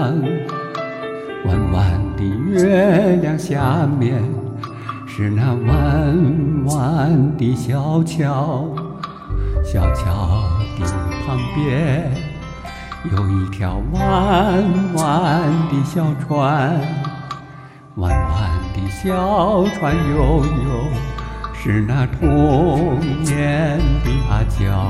弯弯的月亮下面是那弯弯的小桥，小桥的旁边有一条弯弯的小船，弯弯的小船悠悠，是那童年的阿娇。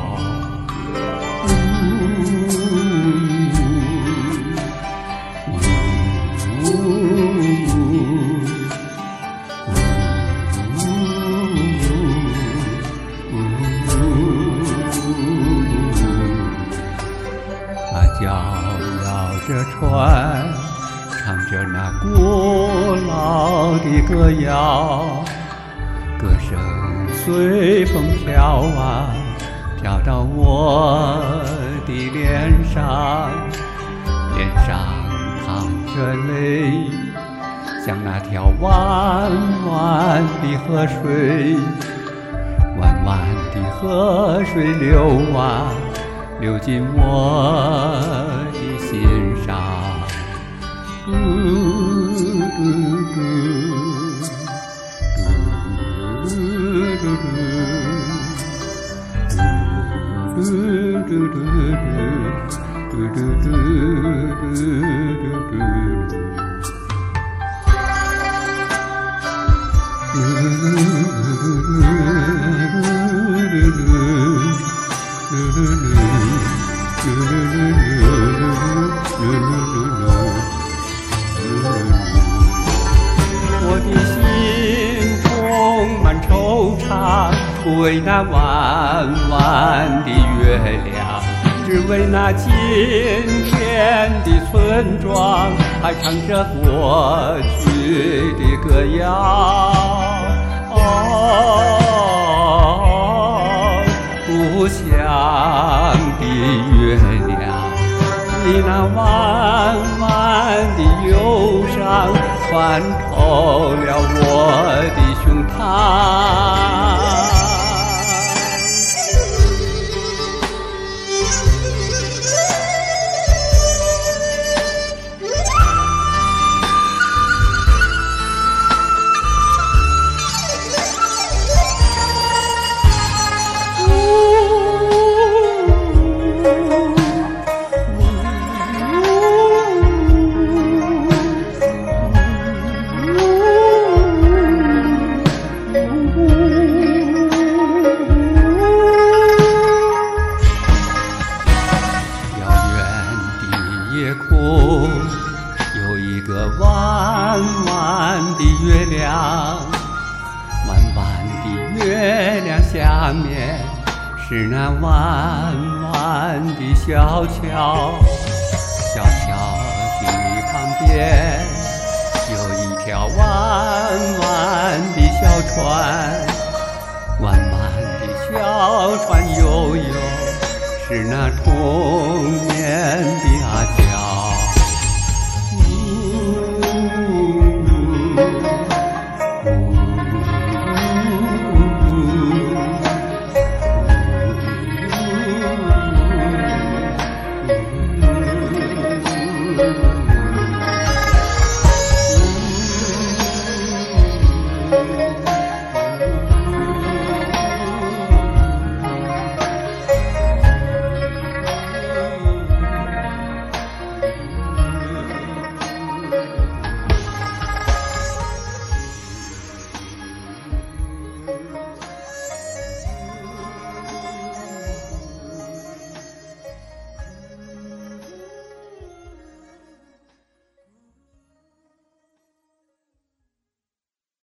阿娇摇着船，唱着那古老的歌谣，歌声随风飘啊，飘到我的脸上，脸上淌着泪，像那条弯弯的河水，弯弯的河水流啊，流进我的心上。我的心充满惆怅，不为那弯弯的月亮，只为那今天的村庄，还唱着过去的歌谣。故乡的月亮，你那弯弯的忧伤，穿透了我的胸膛。夜空有一个弯弯的月亮，弯弯的月亮下面是那弯弯的小桥，小桥的旁边有一条弯弯的小船，弯弯的小船悠悠，是那童年